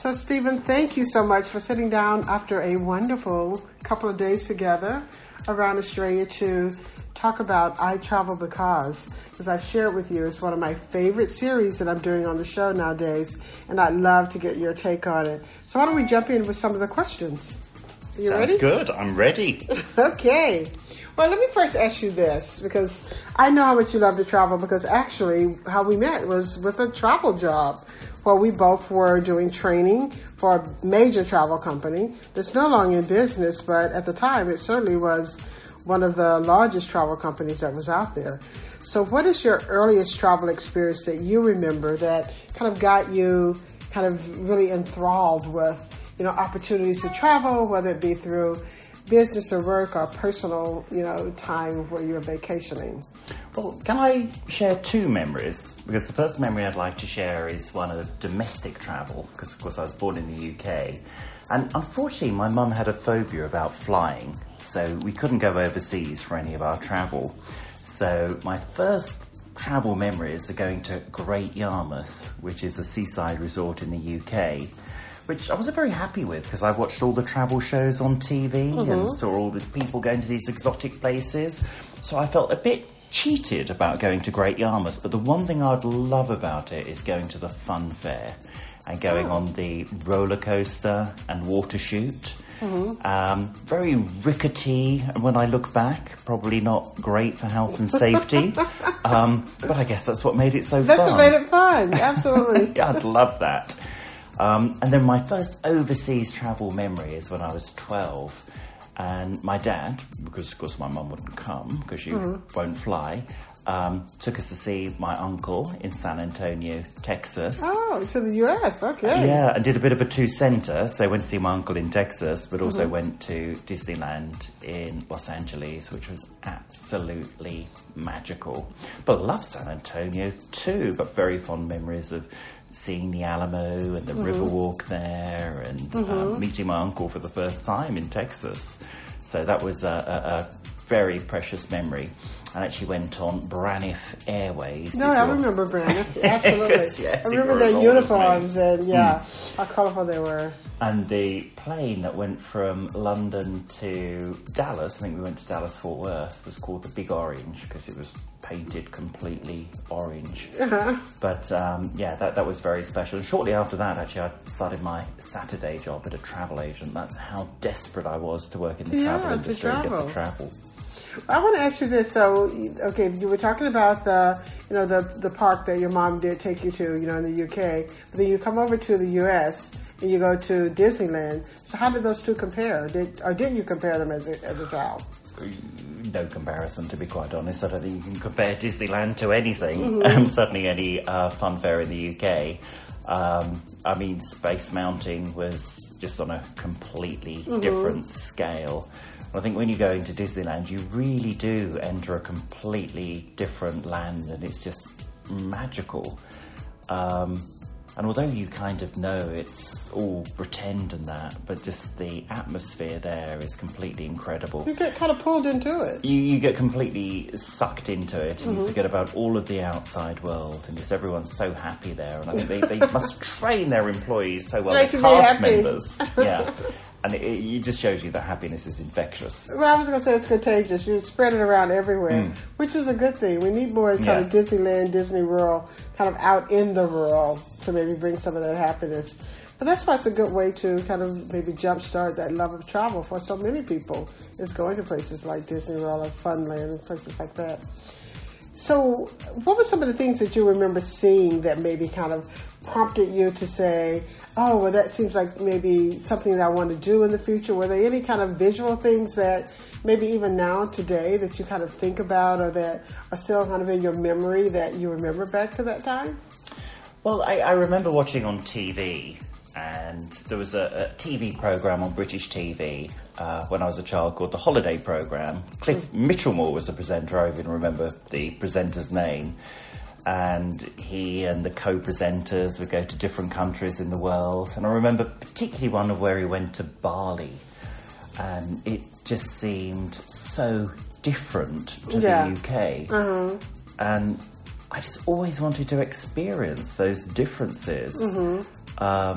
So, Stephen, thank you so much for sitting down after a wonderful couple of days together around Australia to talk about I Travel Because, as I've shared with you, it's one of my favorite series that I'm doing on the show nowadays, and I'd love to get your take on it. So why don't we jump in with some of the questions? You Sounds ready? Good. I'm ready. Okay. Well, let me first ask you this, because I know how much you love to travel, because actually how we met was with a travel job where we both were doing training for a major travel company that's no longer in business, but at the time it certainly was one of the largest travel companies that was out there. So what is your earliest travel experience that you remember that kind of got you kind of really enthralled with, you know, opportunities to travel, whether it be through business or work or personal, you know, time where you're vacationing? Well, can I share two memories? Because the first memory I'd like to share is one of domestic travel, because of course I was born in the UK. And unfortunately, my mum had a phobia about flying, so we couldn't go overseas for any of our travel. So my first travel memories are going to Great Yarmouth, which is a seaside resort in the UK, which I wasn't very happy with because I watched all the travel shows on TV and saw all the people going to these exotic places. So I felt a bit cheated about going to Great Yarmouth. But the one thing I'd love about it is going to the fun fair and going on the roller coaster and water chute. Very rickety, and when I look back, probably not great for health and safety. But I guess that's what made it so fun. That's what made it fun, absolutely. Yeah, I'd love that. And then my first overseas travel memory is when I was 12. And my dad, because of course my mum wouldn't come because she won't fly, took us to see my uncle in San Antonio, Texas. Oh, to the US, okay. Yeah, and did a bit of a two-center. So I went to see my uncle in Texas, but also went to Disneyland in Los Angeles, which was absolutely magical. But I love San Antonio too, but very fond memories of seeing the Alamo and the Riverwalk there, and meeting my uncle for the first time in Texas. So that was a very precious memory. I actually went on Braniff Airways. No, I remember Braniff, absolutely. yes, I remember their uniforms and, how colourful they were. And the plane that went from London to Dallas, I think we went to Dallas-Fort Worth, was called the Big Orange because it was painted completely orange. But, that was very special. And shortly after that, actually, I started my Saturday job at a travel agent. That's how desperate I was to work in the travel industry and get to travel. I want to ask you this. So, okay, you were talking about the park that your mom did take you to, in the UK. But then you come over to the US and you go to Disneyland. So how did those two compare? Didn't you compare them as a child? No comparison, to be quite honest. I don't think you can compare Disneyland to anything. Certainly any fun fair in the UK. Space Mountain was just on a completely different scale. I think when you go into Disneyland, you really do enter a completely different land, and it's just magical. And although you kind of know it's all pretend and that, but just the atmosphere there is completely incredible. You get kind of pulled into it. You get completely sucked into it, and you forget about all of the outside world, and just everyone's so happy there. And I think they must train their employees so well, their cast members. Yeah. And it just shows you that happiness is infectious. Well, I was going to say it's contagious. You spread it around everywhere, which is a good thing. We need more kind of Disneyland, Disney World, kind of out in the world to maybe bring some of that happiness. But that's why it's a good way to kind of maybe jumpstart that love of travel for so many people, is going to places like Disney World or Funland and places like that. So what were some of the things that you remember seeing that maybe kind of prompted you to say, oh, well, that seems like maybe something that I want to do in the future? Were there any kind of visual things that maybe even now today that you kind of think about, or that are still kind of in your memory that you remember back to that time? Well, I remember watching on TV, and there was a TV programme on British TV when I was a child called The Holiday Programme. Cliff Mitchellmore was the presenter. I even remember the presenter's name. And he and the co-presenters would go to different countries in the world. And I remember particularly one of where he went to Bali. And it just seemed so different to the UK. And I just always wanted to experience those differences.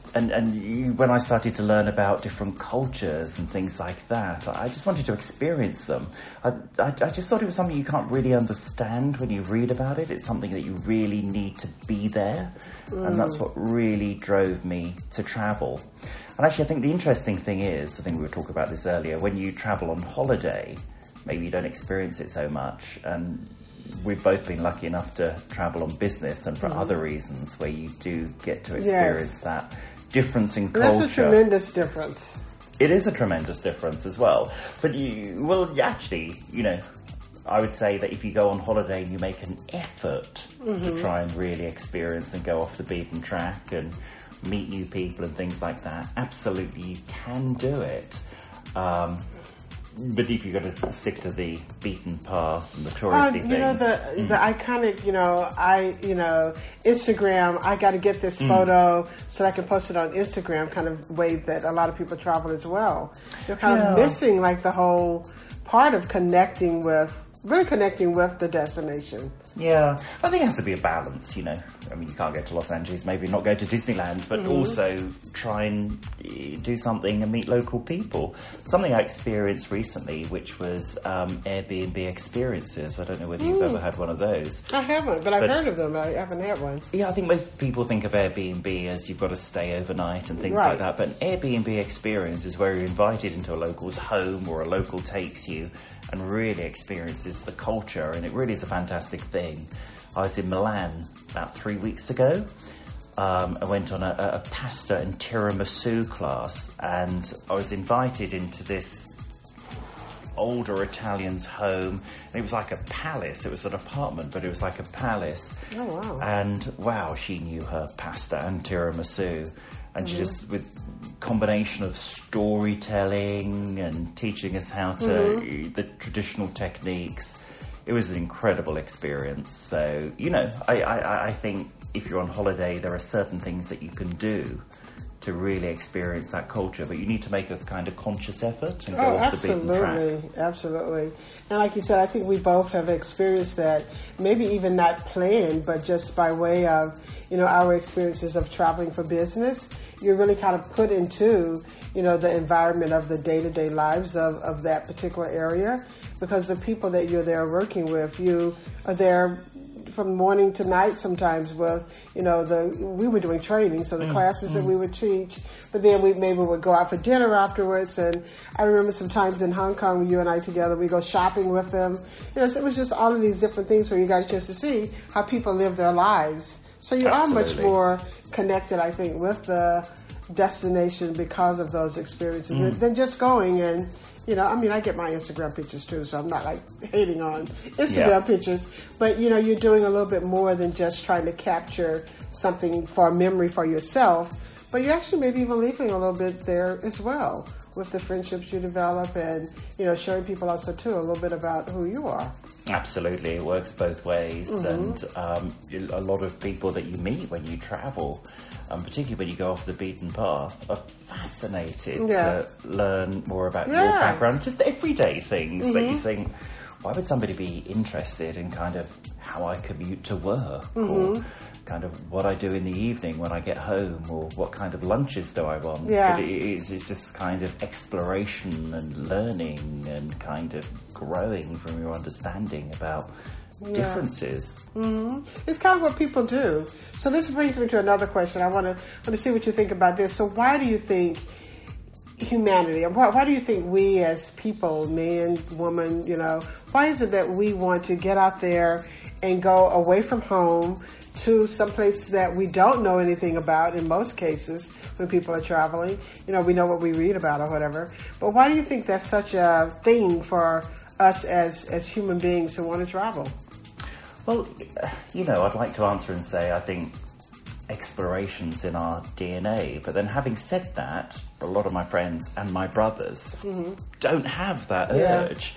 when I started to learn about different cultures and things like that, I just wanted to experience them. I just thought it was something you can't really understand when you read about it. It's something that you really need to be there. And that's what really drove me to travel. And actually, I think the interesting thing is, I think we were talking about this earlier, when you travel on holiday, maybe you don't experience it so much. And we've both been lucky enough to travel on business and for other reasons where you do get to experience that difference in culture. That's a tremendous difference. It is a tremendous difference as well. But actually, I would say that if you go on holiday and you make an effort to try and really experience and go off the beaten track and meet new people and things like that, absolutely you can do it. But if you've got to stick to the beaten path and the touristy things. The iconic, Instagram, I got to get this photo so I can post it on Instagram kind of way that a lot of people travel as well. You're kind of missing like the whole part of connecting with the destination. Yeah, I think it has to be a balance, I mean, you can't go to Los Angeles, maybe not go to Disneyland, but also try and do something and meet local people. Something I experienced recently, which was Airbnb experiences. I don't know whether you've ever had one of those. I haven't, but I've heard of them. I haven't had one. Yeah, I think most people think of Airbnb as you've got to stay overnight and things like that, but an Airbnb experience is where you're invited into a local's home or a local takes you and really experiences the culture, and it really is a fantastic thing. I was in Milan about 3 weeks ago. I went on a pasta and tiramisu class, and I was invited into this older Italian's home. And it was like a palace. It was an apartment, but it was like a palace. Oh, wow. And wow, she knew her pasta and tiramisu. And she just, with combination of storytelling and teaching us how to, the traditional techniques, it was an incredible experience. So, I think if you're on holiday, there are certain things that you can do to really experience that culture, but you need to make a kind of conscious effort and go off the beaten track. Absolutely. And like you said, I think we both have experienced that, maybe even not planned, but just by way of, our experiences of traveling for business. You're really kind of put into, the environment of the day-to-day lives of that particular area, because the people that you're there working with, you are there from morning to night sometimes with, we were doing training, so the classes that we would teach, but then we maybe would go out for dinner afterwards. And I remember sometimes in Hong Kong, you and I together, we go shopping with them. So it was just all of these different things where you got a chance to see how people live their lives. So you are much more connected, I think, with the destination because of those experiences than just going and, I get my Instagram pictures too, so I'm not like hating on Instagram pictures, but you're doing a little bit more than just trying to capture something for a memory for yourself, but you're actually maybe even leaving a little bit there as well with the friendships you develop and, showing people also too a little bit about who you are. Absolutely, it works both ways, and a lot of people that you meet when you travel, particularly when you go off the beaten path, are fascinated to learn more about your background, just everyday things that you think, why would somebody be interested in kind of how I commute to work, or kind of what I do in the evening when I get home, or what kind of lunches do I want? But it's just kind of exploration and learning and kind of growing from your understanding about differences. It's kind of what people do. So this brings me to another question. I want to see what you think about this. So why do you think humanity, and why do you think we as people, man, woman, why is it that we want to get out there and go away from home to some place that we don't know anything about in most cases when people are traveling? We know what we read about or whatever. But why do you think that's such a thing for us as human beings who want to travel? Well, I'd like to answer and say I think exploration's in our DNA. But then having said that, a lot of my friends and my brothers don't have that urge.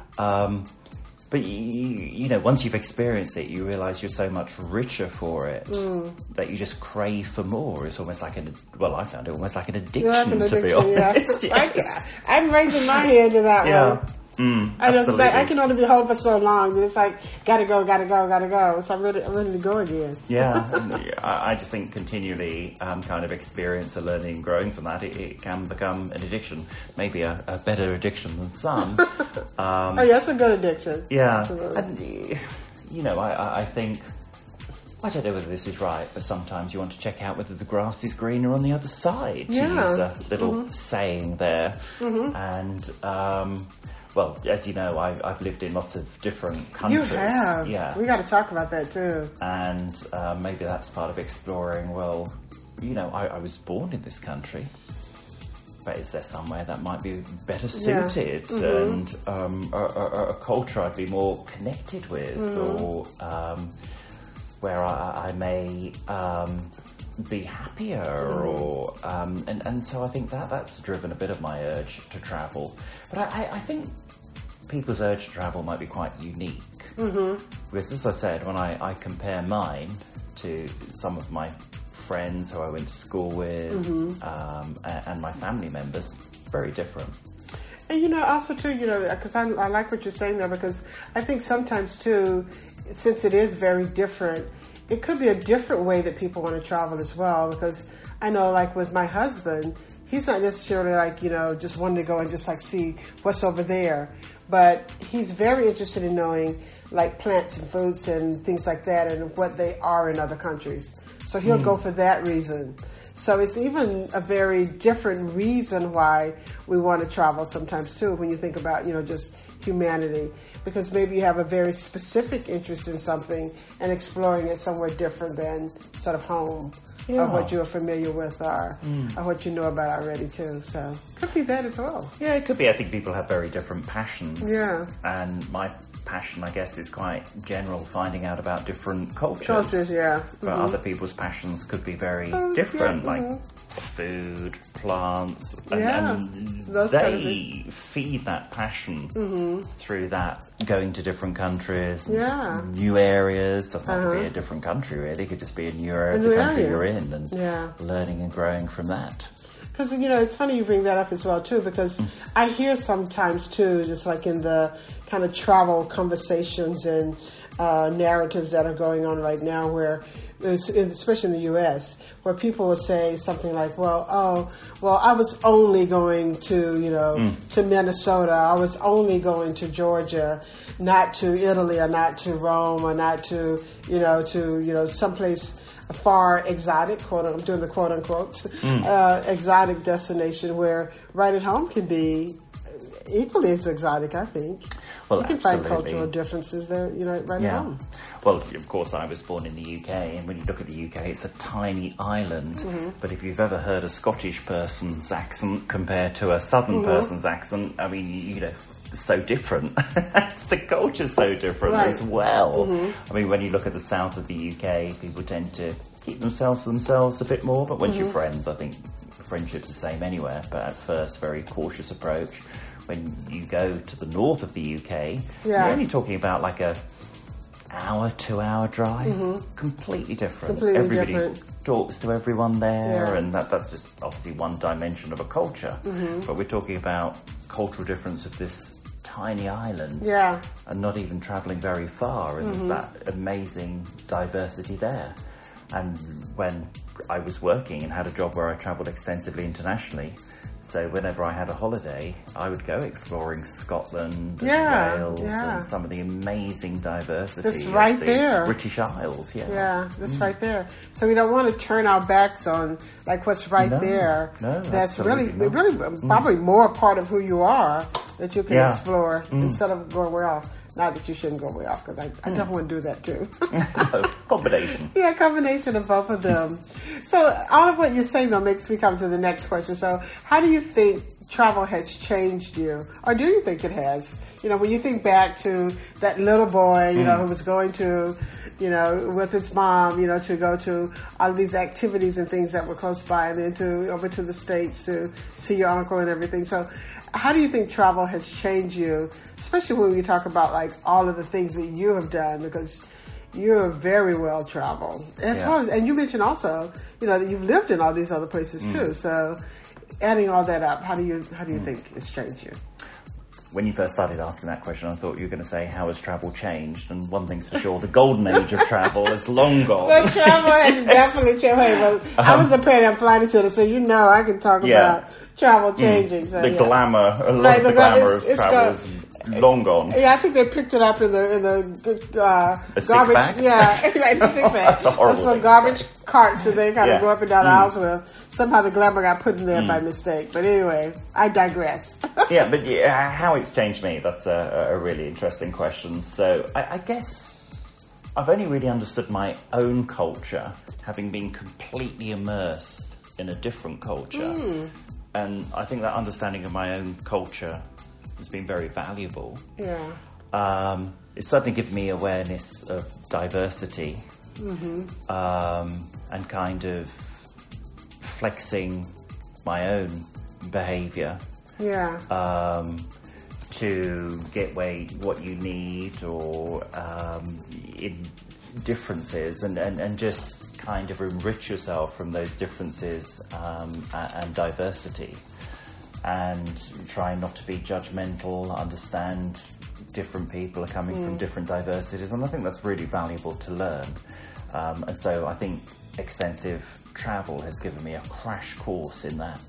But, once you've experienced it, you realise you're so much richer for it that you just crave for more. It's almost like I found it almost like an addiction, to be honest. I'm raising my hand to that one. I know, because I can only be home for so long. And it's like, gotta go. So I'm ready to go again. Yeah, and I just think continually kind of experience and learning and growing from that, it can become an addiction. Maybe a better addiction than some. Oh, yeah, it's a good addiction. Yeah. Absolutely. And, I think, I don't know whether this is right, but sometimes you want to check out whether the grass is greener on the other side, to use a little saying there. And, well, as you know, I've lived in lots of different countries. You have. Yeah. We got to talk about that, too. And maybe that's part of exploring, well, I was born in this country, but is there somewhere that might be better suited and a culture I'd be more connected with, or where I may be happier, or and so I think that's driven a bit of my urge to travel. But I think people's urge to travel might be quite unique, because as I said, when I compare mine to some of my friends who I went to school with and my family members, very different. And also too, because I like what you're saying there, because I think sometimes too, since it is very different, it could be a different way that people want to travel as well. Because I know, like with my husband, he's not necessarily like, just wanting to go and just like see what's over there. But he's very interested in knowing like plants and fruits and things like that and what they are in other countries. So he'll go for that reason. So it's even a very different reason why we want to travel sometimes too, when you think about, just humanity. Because maybe you have a very specific interest in something and exploring it somewhere different than sort of home, or what you're familiar with, or what you know about already too. So could be that as well. Yeah, it could be. I think people have very different passions. Yeah. And my passion, I guess, is quite general, finding out about different cultures. Cultures, yeah. But other people's passions could be very different, like food, plants, and they feed that passion through that, going to different countries, new areas. Doesn't have to be a different country, really. It could just be a new area of the country you're in, and learning and growing from that. Because, it's funny you bring that up as well, too, because I hear sometimes, too, just like in the kind of travel conversations and narratives that are going on right now, where, especially in the U.S., where people will say something like, I was only going to, to Minnesota, I was only going to Georgia, not to Italy, or not to Rome, or not to, someplace far exotic, I'm doing the quote unquote, exotic destination, where right at home can be equally as exotic, I think. Well, you can find cultural differences there, right at home. Well, of course, I was born in the UK, and when you look at the UK, it's a tiny island. But if you've ever heard a Scottish person's accent compared to a Southern person's accent, I mean, so different. The culture's so different as well. I mean, when you look at the south of the UK, people tend to keep themselves to themselves a bit more, but once you're friends, I think friendship's the same anywhere, but at first, very cautious approach. When you go to the north of the UK, you're only talking about like a 2-hour drive. Completely different. Everybody talks to everyone there, and that's just obviously one dimension of a culture. But we're talking about cultural difference of this tiny island, and not even travelling very far, and there's that amazing diversity there. And when I was working and had a job where I travelled extensively internationally, so whenever I had a holiday, I would go exploring Scotland and Wales and some of the amazing diversity that's right of the there. British Isles. That's right there. So we don't want to turn our backs on like what's right there. No, that's really probably more part of who you are that you can explore instead of going way off. Not that you shouldn't go way off, because I don't want to do that too. Combination. Combination of both of them. So all of what you're saying, though, makes me come to the next question. So how do you think travel has changed you? Or do you think it has? When you think back to that little boy, who was going to, with his mom, to go to all of these activities and things that were close by, and then over to the States to see your uncle and everything. So how do you think travel has changed you, especially when we talk about like all of the things that you have done, because you're very well traveled as well as, and you mentioned also, that you've lived in all these other places too. So adding all that up, how do you think it's changed you? when you first started asking that question, I thought you were going to say, how has travel changed? And one thing's for sure, the golden age of travel is long gone. Well, travel has definitely changed. I was a Pan Am flight attendant, so I can talk about travel changing. So, the glamour, a lot of the glamour of travel is long gone. Yeah, I think they picked it up in the garbage. Bag? Yeah, right, the sick bag. That's a horrible thing. Garbage carts that they kind of go up and down the aisles with. Somehow the glamour got put in there by mistake. But anyway, I digress. But how it's changed me, that's a really interesting question. So I guess I've only really understood my own culture, having been completely immersed in a different culture. And I think that understanding of my own culture has been very valuable. Yeah. It's certainly given me awareness of diversity, and kind of flexing my own behaviour. Yeah. To get what you need, or in differences, and just kind of enrich yourself from those differences and diversity. And try not to be judgmental, understand different people are coming from different diversities, and I think that's really valuable to learn. And so I think extensive travel has given me a crash course in that.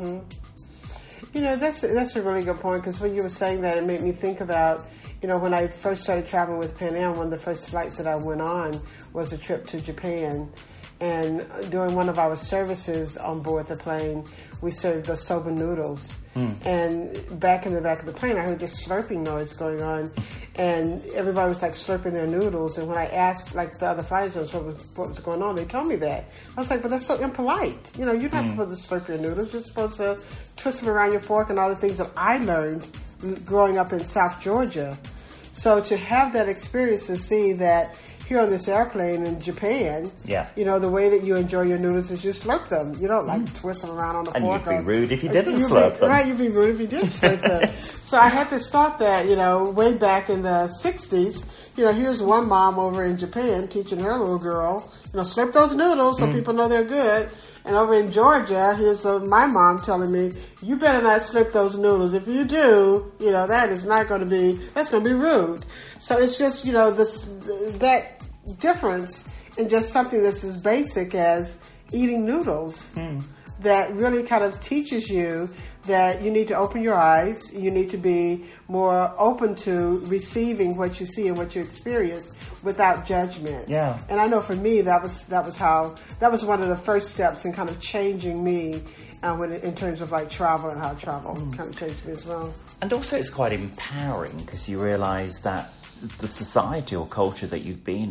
That's a really good point, because when you were saying that, it made me think about, when I first started traveling with Pan Am, one of the first flights that I went on was a trip to Japan. And during one of our services on board the plane, we served the soba noodles. And back in the back of the plane, I heard this slurping noise going on. And everybody was like slurping their noodles. And when I asked like the other flight attendants what was going on, they told me that. I was like, but that's so impolite. You're not supposed to slurp your noodles. You're supposed to twist them around your fork and all the things that I learned growing up in South Georgia. So to have that experience and see that here on this airplane in Japan, the way that you enjoy your noodles is you slurp them. You don't like twist them around on the fork. And you'd be rude if you didn't slurp them. Right, you'd be rude if you didn't slurp them. So I had this thought that, way back in the 60s, here's one mom over in Japan teaching her little girl, slurp those noodles so people know they're good. And over in Georgia, here's my mom telling me, you better not slurp those noodles. If you do, that's going to be rude. So it's just, that difference in just something that's as basic as eating noodles that really kind of teaches you that you need to open your eyes. You need to be more open to receiving what you see and what you experience without judgment. Yeah. And I know for me, that was one of the first steps in kind of changing me in terms of like travel and how travel kind of changed me as well. And also it's quite empowering, because you realise that the society or culture that you've been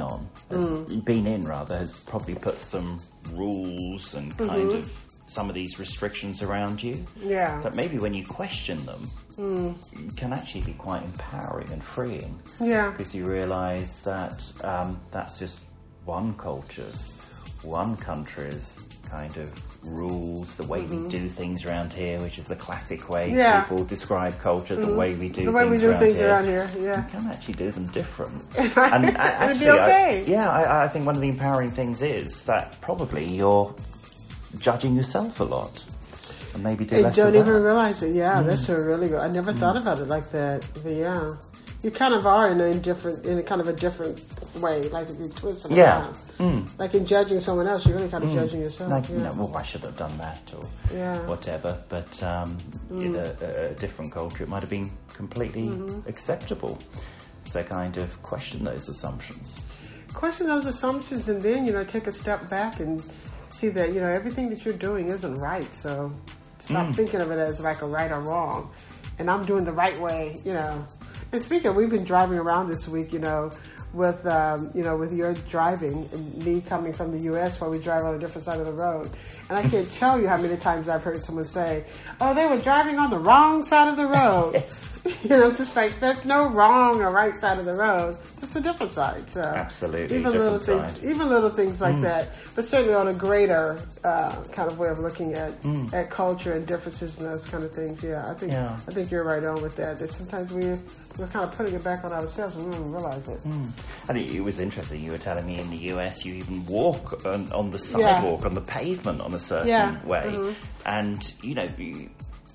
in has probably put some rules and kind of some of these restrictions around you. Yeah. But maybe when you question them, it can actually be quite empowering and freeing. Yeah. Because you realise that that's just one culture's, one country's kind of rules, the way we do things around here, which is the classic way people describe culture, the way we do things around here. Yeah. You can actually do them different. And actually, it'd be okay. I think one of the empowering things is that probably you're judging yourself a lot. And maybe do less of that. You don't even realize it. Yeah, that's a really good. I never thought about it like that. But yeah. You kind of are in a kind of a different way, like if you twist it around. Like in judging someone else, you're really kind of judging yourself. Like, I should have done that or whatever. But in a different culture, it might have been completely acceptable. So kind of question those assumptions. Question those assumptions, and then, take a step back and see that, everything that you're doing isn't right. So stop thinking of it as like a right or wrong. And I'm doing the right way, And speaking of, we've been driving around this week, with your driving and me coming from the U.S. while we drive on a different side of the road. And I can't tell you how many times I've heard someone say, oh, they were driving on the wrong side of the road. Yes. Just like there's no wrong or right side of the road. Just a different side. So absolutely. Even little things like that. But certainly on a greater kind of way of looking at culture and differences and those kind of things. Yeah, I think you're right on with that. That sometimes we're kind of putting it back on ourselves and we don't even realize it. And it was interesting. You were telling me in the US you even walk on the sidewalk, on the pavement on a certain way. And,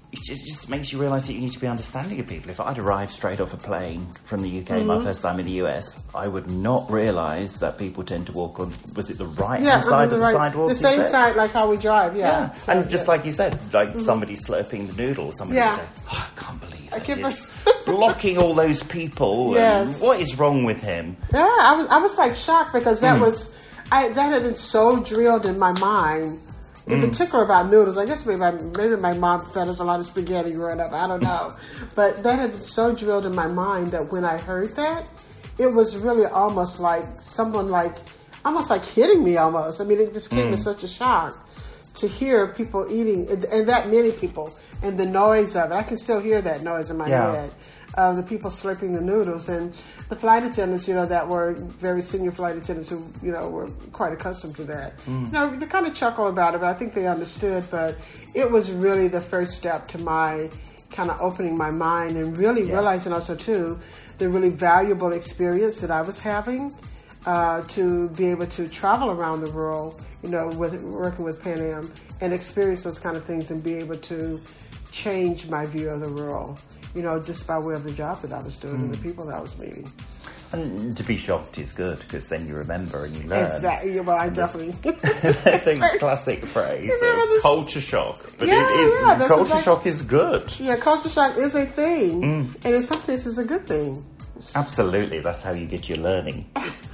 it just makes you realise that you need to be understanding of people. If I'd arrived straight off a plane from the UK my first time in the US, I would not realise that people tend to walk on, was it the right-hand side of the sidewalk? The same side like how we drive, yeah. So, and just like you said, like somebody slurping the noodle, somebody would say, I can't believe it. Blocking all those people. Yes. What is wrong with him? Yeah, I was like shocked because that that had been so drilled in my mind. In particular about noodles. I guess maybe my mom fed us a lot of spaghetti growing up. I don't know. But that had been so drilled in my mind that when I heard that, it was really almost like someone almost like hitting me almost. I mean, it just came as such a shock to hear people eating, and that many people, and the noise of it. I can still hear that noise in my head. The people slurping the noodles, and the flight attendants, that were very senior flight attendants who, were quite accustomed to that. They kind of chuckle about it, but I think they understood. But it was really the first step to my kind of opening my mind and really realizing also, too, the really valuable experience that I was having to be able to travel around the world, with working with Pan Am and experience those kind of things and be able to change my view of the world. Just by way of the job that I was doing and the people that I was meeting. And to be shocked is good, because then you remember and you learn. Exactly. Well, I definitely... the classic phrase of culture shock. But culture shock is good. Yeah, culture shock is a thing. And in some cases, a good thing. Absolutely. That's how you get your learning.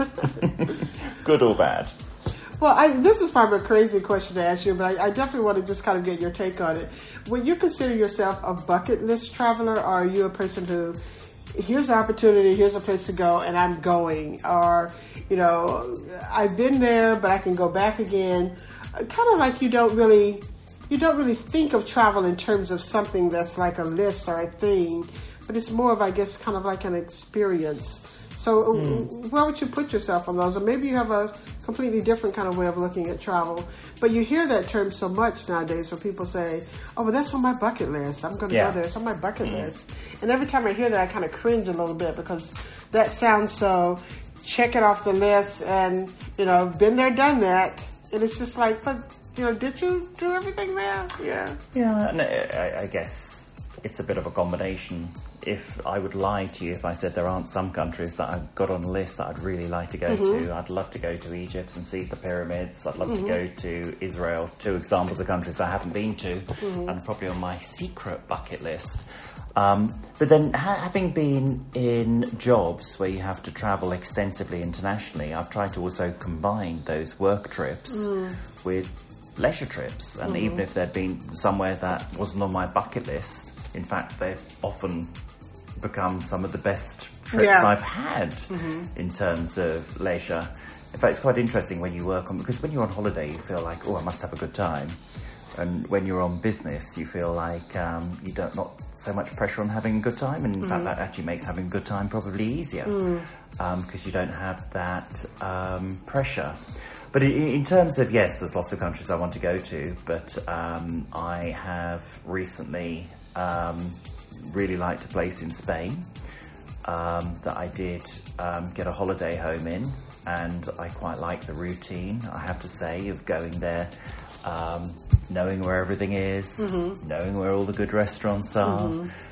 Good or bad? Well, this is probably a crazy question to ask you, but I definitely want to just kind of get your take on it. Would you consider yourself a bucket list traveler, or are you a person who, here's an opportunity, here's a place to go, and I'm going? Or, I've been there, but I can go back again. Kind of like you don't really think of travel in terms of something that's like a list or a thing, but it's more of, I guess, kind of like an experience. So where would you put yourself on those? Or maybe you have a completely different kind of way of looking at travel. But you hear that term so much nowadays where people say, oh, well, that's on my bucket list. I'm going to go there. It's on my bucket list. And every time I hear that, I kind of cringe a little bit because that sounds so check it off the list and, been there, done that. And it's just like, but, did you do everything there? Yeah. Yeah, and I guess it's a bit of a combination. If I would lie to you if I said there aren't some countries that I've got on the list that I'd really like to go to. I'd love to go to Egypt and see the pyramids. I'd love to go to Israel, 2 examples of countries I haven't been to, and probably on my secret bucket list. But then having been in jobs where you have to travel extensively internationally, I've tried to also combine those work trips with leisure trips. And even if there'd been somewhere that wasn't on my bucket list, in fact, they've often become some of the best trips I've had in terms of leisure. In fact, it's quite interesting when you work on, because when you're on holiday, you feel like, oh, I must have a good time. And when you're on business, you feel like you don't not so much pressure on having a good time. And in fact, that actually makes having a good time probably easier because you don't have that pressure. But in terms of, yes, there's lots of countries I want to go to, but I have recently really liked a place in Spain that I did get a holiday home in, and I quite like the routine, I have to say, of going there, knowing where everything is, knowing where all the good restaurants are.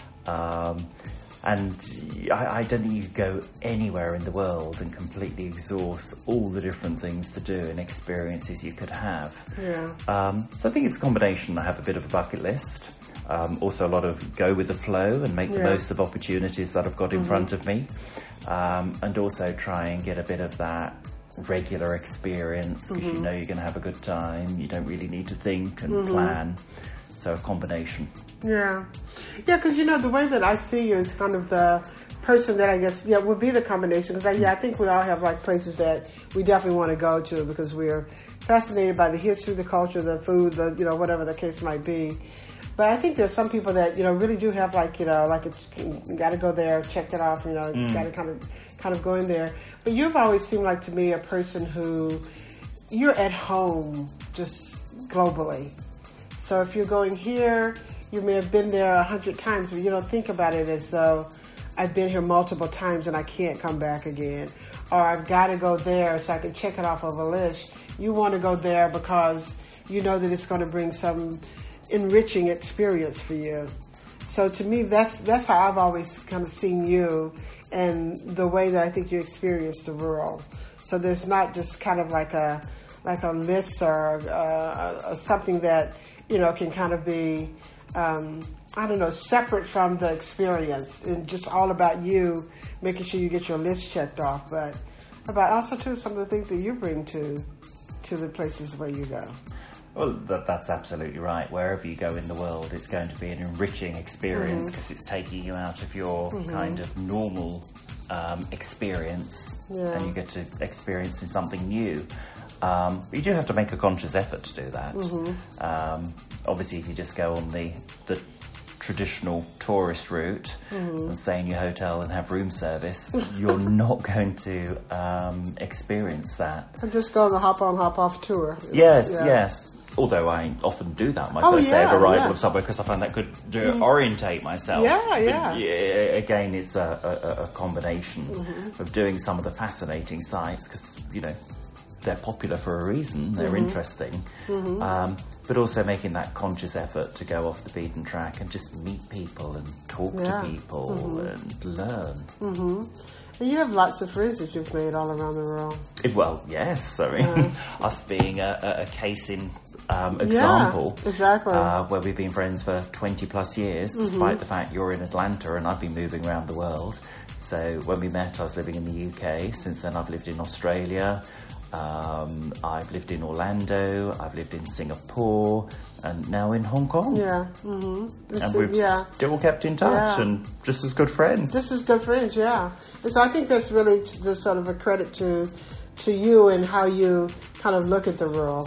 And I don't think you could go anywhere in the world and completely exhaust all the different things to do and experiences you could have. So I think it's a combination. I have a bit of a bucket list. Also a lot of go with the flow and make the most of opportunities that I've got in front of me. And also try and get a bit of that regular experience because you know you're going to have a good time. You don't really need to think and plan. So a combination. Yeah, because the way that I see you is kind of the person that I guess would be the combination. Because I think we all have like places that we definitely want to go to because we're fascinated by the history, the culture, the food, the whatever the case might be. But I think there's some people that really do have like you got to go there, check it off. You got to kind of go in there. But you've always seemed like to me a person who you're at home just globally. So if you're going here, you may have been there 100 times, but you don't think about it as though I've been here multiple times and I can't come back again. Or I've got to go there so I can check it off of a list. You want to go there because you know that it's going to bring some enriching experience for you. So to me, that's how I've always kind of seen you and the way that I think you experience the world. So there's not just kind of like a list or something that, can kind of be, separate from the experience and just all about you, making sure you get your list checked off, but about also too some of the things that you bring to the places where you go. Well, that's absolutely right. Wherever you go in the world, it's going to be an enriching experience because it's taking you out of your kind of normal experience, and you get to experience something new. But you do have to make a conscious effort to do that. Obviously, if you just go on the traditional tourist route and stay in your hotel and have room service, you're not going to experience that. And just go on the hop-on, hop-off tour. Yes. Although I often do that on my first day of arrival of somewhere because I find that good to orientate myself. But, again, it's a combination of doing some of the fascinating sites because, they're popular for a reason, they're interesting, but also making that conscious effort to go off the beaten track and just meet people and talk to people and learn. And you have lots of friends that you've made all around the world. Well, yes. I mean, us being a case in example. Yeah, exactly. Where we've been friends for 20 plus years, despite the fact you're in Atlanta and I've been moving around the world. So when we met, I was living in the UK. Since then, I've lived in Australia. I've lived in Orlando. I've lived in Singapore. And now in Hong Kong. And we've still kept in touch and just as good friends. And so I think that's really just sort of a credit to you and how you kind of look at the world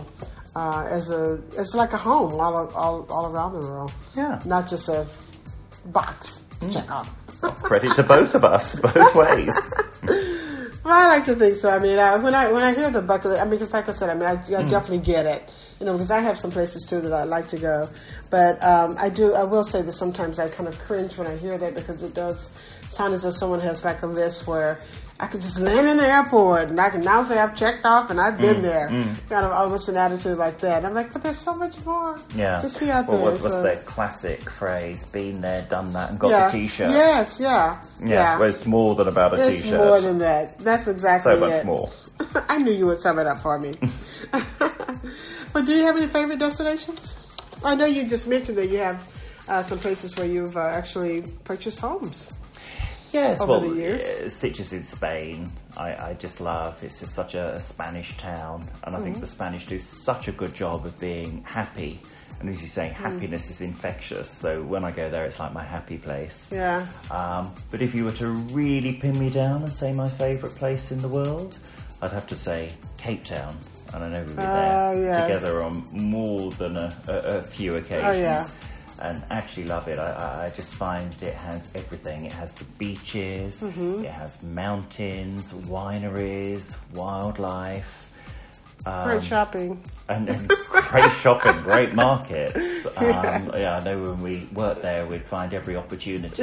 as like a home all around the world. Yeah. Not just a box to check off. Credit to both of us, both ways. Well, I like to think so. I mean, when I hear the bucket list, because like I said, I definitely get it. Because I have some places too that I like to go. But I will say that sometimes I kind of cringe when I hear that because it does sound as though someone has like a list where I could just land in the airport and I can now say I've checked off and I've been there. Kind of almost an attitude like that. And I'm like, but there's so much more to see out there. What's that classic phrase? Been there, done that, and got the T-shirt. Yes, yeah. Well, it's more than about a T-shirt. It's more than that. That's exactly so much more. I knew you would sum it up for me. But do you have any favorite destinations? I know you just mentioned that you have some places where you've actually purchased homes. Yes, over the years. Sitges in Spain, I just love. It's just such a Spanish town, and I think the Spanish do such a good job of being happy. And as you say, happiness is infectious. So when I go there, it's like my happy place. Yeah. But if you were to really pin me down and say my favourite place in the world, I'd have to say Cape Town. And I know we were there together on more than a few occasions. And actually love it. I just find it has everything. It has the beaches, it has mountains, wineries, wildlife. Great shopping. And great shopping, great markets. I know when we worked there, we'd find every opportunity.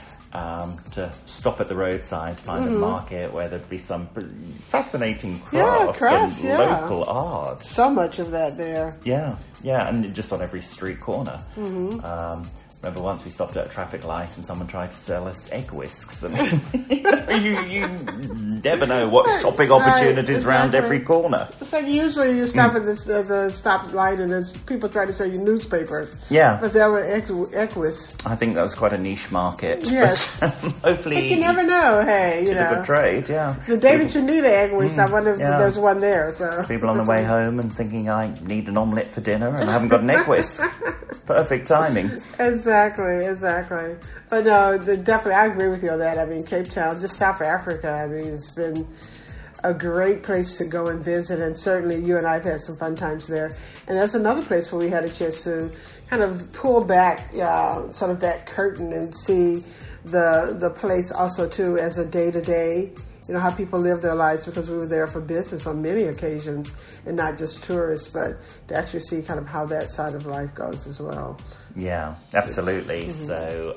To stop at the roadside to find a market where there'd be some fascinating crafts and local art. So much of that there. Yeah, and just on every street corner. Remember once we stopped at a traffic light and someone tried to sell us egg whisks. I mean, you never know what shopping opportunities around every corner. It's like usually you stop at the stoplight and there's people trying to sell you newspapers. Yeah. But there were egg whisks. I think that was quite a niche market. Yes. But, hopefully... But you never know, hey. Did a good trade, yeah. The day that you need an egg whisk, I wonder if there's one there. So people on the way home and thinking, I need an omelette for dinner and I haven't got an egg whisk. Perfect timing. Exactly. But no, definitely, I agree with you on that. I mean, Cape Town, just South Africa, I mean, it's been a great place to go and visit, and certainly you and I have had some fun times there. And that's another place where we had a chance to kind of pull back sort of that curtain and see the place also, too, as a day-to-day, how people live their lives, because we were there for business on many occasions and not just tourists, but to actually see kind of how that side of life goes as well. Yeah, absolutely. So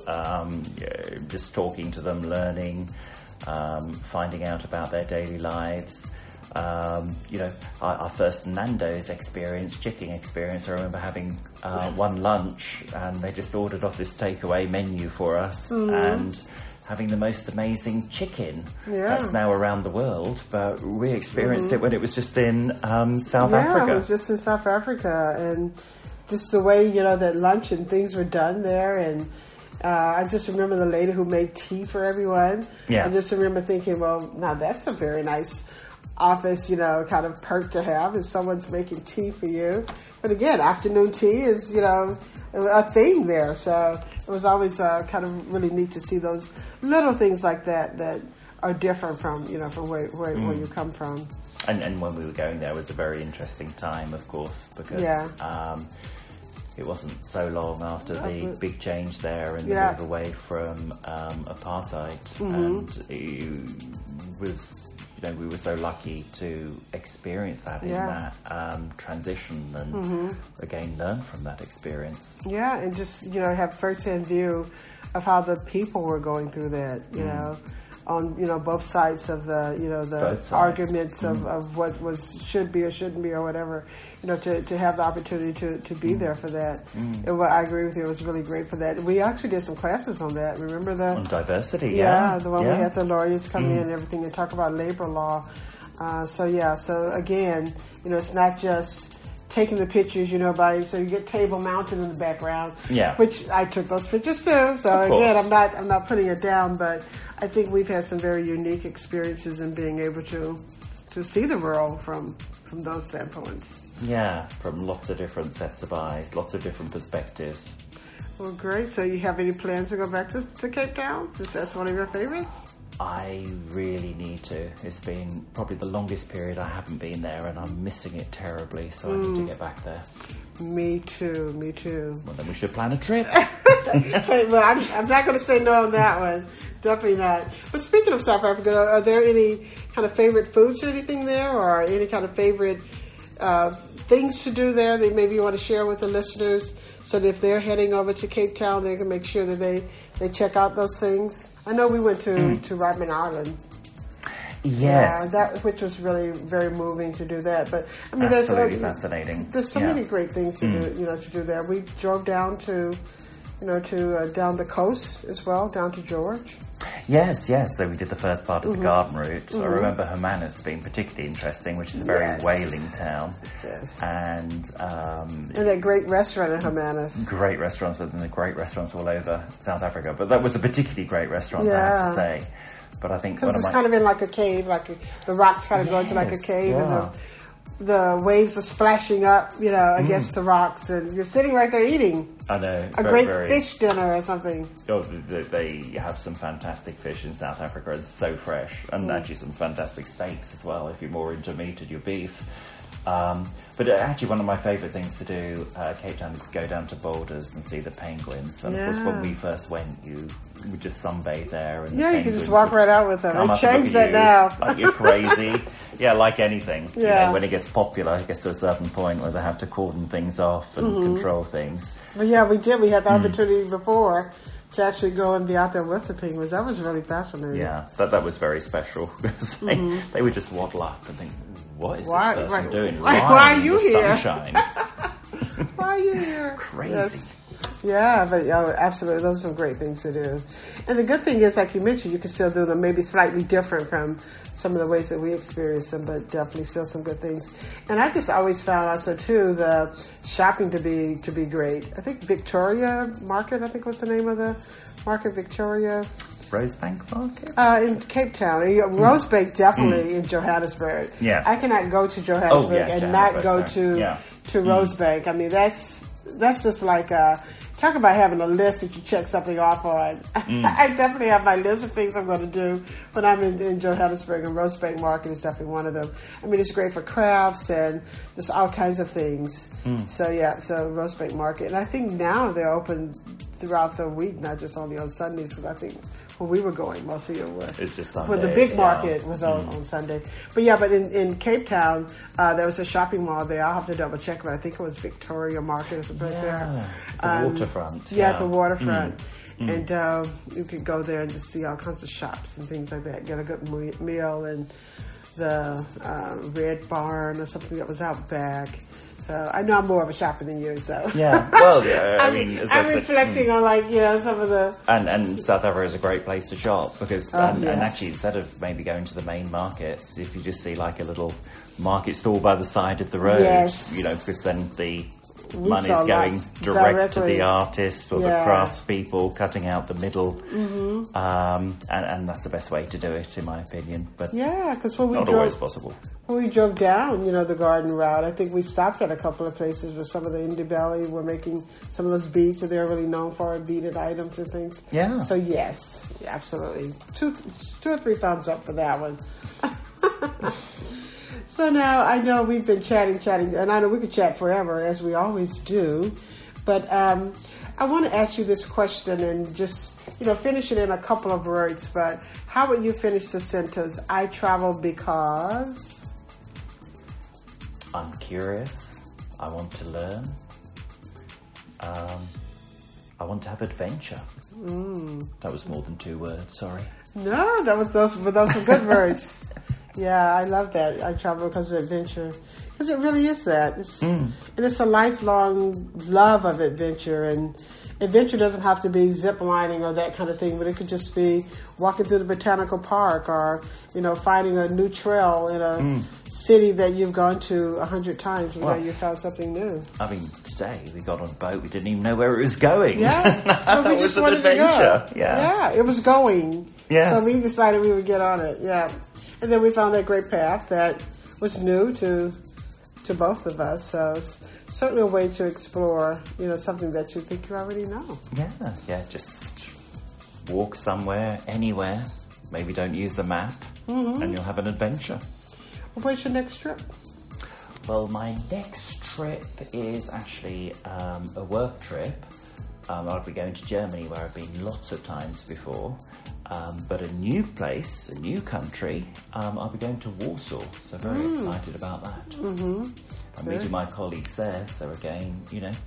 just talking to them, learning, finding out about their daily lives. Our first Nando's experience, chicken experience. I remember having one lunch, and they just ordered off this takeaway menu for us, and having the most amazing chicken that's now around the world. But we experienced it when it was just in South Africa. Yeah, it was just in South Africa, and just the way that lunch and things were done there, and. I just remember the lady who made tea for everyone. Yeah. I just remember thinking, well, now that's a very nice office, kind of perk to have, is someone's making tea for you. But again, afternoon tea is, a thing there. So it was always kind of really neat to see those little things like that are different from, from where you come from. And when we were going there, it was a very interesting time, of course, because... it wasn't so long after the big change there and the move away from apartheid, and it was, we were so lucky to experience that in that transition, and again learn from that experience. Yeah, and just have first-hand view of how the people were going through that. On both sides of the arguments of what should be or shouldn't be or whatever, to have the opportunity to be there for that. I agree with you. It was really great for that. We actually did some classes on that. Remember on diversity? The one we had the lawyers come in and everything and talk about labor law. So again, it's not just taking the pictures, so you get table mounted in the background. Yeah. Which I took those pictures too. So again, I'm not putting it down, but I think we've had some very unique experiences in being able to see the world from those standpoints. Yeah, from lots of different sets of eyes, lots of different perspectives. Well, great. So you have any plans to go back to Cape Town? Since that's one of your favorites? I really need to. It's been probably the longest period I haven't been there, and I'm missing it terribly, so I need to get back there. Me too. Well, then we should plan a trip. Well, I'm not going to say no on that one. Definitely not. But speaking of South Africa, are there any kind of favorite foods or anything there, or any kind of favorite things to do there that maybe you want to share with the listeners, so that if they're heading over to Cape Town, they can make sure that they check out those things? I know we went to Robben Island. Yes. Which was really very moving to do that. But I mean, absolutely fascinating. There's so many great things to do, to do there. We drove down to down the coast as well, down to George. Yes. So we did the first part of the garden route. I remember Hermanus being particularly interesting, which is a very whaling town. Yes. And that great restaurant in Hermanus. Great restaurants, but then the great restaurants all over South Africa. But that was a particularly great restaurant, I have to say. But I think because it's kind of in like a cave, the rocks kind of go into like a cave, and the waves are splashing up, against the rocks, and you're sitting right there eating. I know. A great fish dinner or something. Oh, they have some fantastic fish in South Africa. It's so fresh, and actually some fantastic steaks as well. If you're more into meat and your beef. But actually, one of my favourite things to do Cape Town is go down to Boulders and see the penguins. And of course, when we first went, you would just sunbathe there. And you can just walk right out with them. They changed that now. Like you're crazy. Yeah, like anything. Yeah. When it gets popular, it gets to a certain point where they have to cordon things off and control things. But yeah, we did. We had the opportunity before to actually go and be out there with the penguins. That was really fascinating. Yeah, that was very special because they would just waddle up and think, what is this person doing? Why are you here? Sunshine. Why are you here? Crazy. Yes. Yeah, but absolutely, those are some great things to do. And the good thing is, like you mentioned, you can still do them maybe slightly different from some of the ways that we experience them, but definitely still some good things. And I just always found also too the shopping to be great. I think Victoria Market, was the name of the market, Victoria. Rosebank Market? In Cape Town. Rosebank definitely in Johannesburg. Yeah. I cannot go to Johannesburg and not go to Rosebank. I mean, that's just like talk about having a list that you check something off on. I definitely have my list of things I'm going to do when I'm in Johannesburg, and Rosebank Market is definitely one of them. I mean, it's great for crafts and just all kinds of things. So Rosebank Market. And I think now they're open throughout the week, not just only on Sundays, because I think when we were going, mostly it was. It's just Sundays. When the big market was on Sunday. But in Cape Town, there was a shopping mall there. I'll have to double check, but I think it was Victoria Market or something right there. The waterfront. Yeah, the waterfront. And you could go there and just see all kinds of shops and things like that. Get a good meal, and the Red Barn or something that was out back. So I know I'm more of a shopper than you. So yeah, well, yeah. I mean, I'm reflecting on some of the and South Africa is a great place to shop because and actually instead of maybe going to the main markets, if you just see like a little market stall by the side of the road, because then the money's going direct to the artist or the craftspeople, cutting out the middle, and that's the best way to do it, in my opinion. But because when we not always possible. When we drove down, the garden route, I think we stopped at a couple of places where some of the Indie Belly were making some of those beads that they're really known for, beaded items and things. Yeah. So yes, absolutely, two or three thumbs up for that one. So now I know we've been chatting, and I know we could chat forever, as we always do. But I want to ask you this question and just, finish it in a couple of words. But how would you finish the sentence? I travel because... I'm curious. I want to learn. I want to have adventure. That was more than 2 words, sorry. No, those were good words. Yeah, I love that. I travel because of adventure. Because it really is that. And it's a lifelong love of adventure. And adventure doesn't have to be zip lining or that kind of thing, but it could just be walking through the botanical park or, finding a new trail in a city that you've gone to 100 times without you found something new. I mean, today we got on a boat. We didn't even know where it was going. Yeah. That we was just an wanted adventure. To go. Yeah, it was going. Yes. So we decided we would get on it. Yeah. And then we found that great path that was new to both of us. So it's certainly a way to explore, something that you think you already know. Yeah. Just walk somewhere, anywhere. Maybe don't use a map, and you'll have an adventure. Well, where's your next trip? Well, my next trip is actually a work trip. I'll be going to Germany, where I've been lots of times before. But a new place, a new country, I'll be going to Warsaw, so very excited about that. I'm meeting my colleagues there, so again,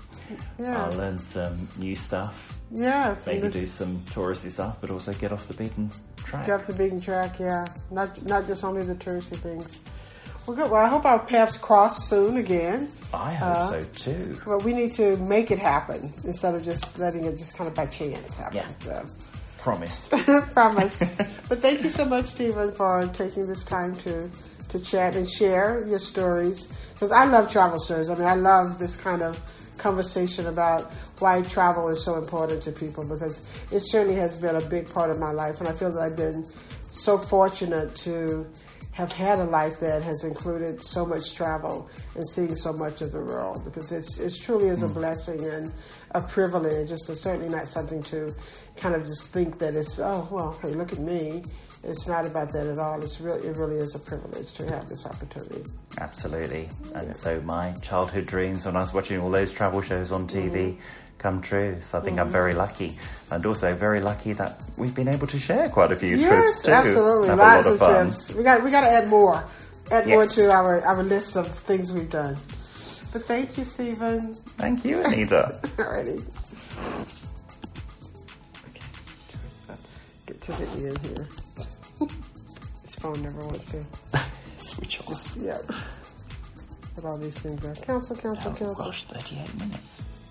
I'll learn some new stuff. Yes. Maybe do some touristy stuff, but also get off the beaten track. Get off the beaten track, yeah. Not just only the touristy things. Well, good. Well, I hope our paths cross soon again. I hope so too. Well, we need to make it happen instead of just letting it just kind of by chance happen. Yeah. So. Promise. Promise. But thank you so much, Stephen, for taking this time to chat and share your stories. Because I love travel stories. I mean, I love this kind of conversation about why travel is so important to people, because it certainly has been a big part of my life. And I feel that I've been so fortunate to have had a life that has included so much travel and seeing so much of the world, because it's truly is a blessing and a privilege. It's certainly not something to kind of just think that it's, oh, well, hey, look at me. It's not about that at all. It really is a privilege to have this opportunity. Absolutely. And so my childhood dreams when I was watching all those travel shows on TV come true. So I think I'm very lucky. And also very lucky that we've been able to share quite a few trips too. Yes, absolutely. Have lots a lot of fun. trips. We got to add more. More to our list of things we've done. But thank you, Stephen. Thank you, Anita. Alrighty. Get to the end here. This phone never wants to switch off. Just, Put all these things on. Cancel. Oh gosh, 38 minutes.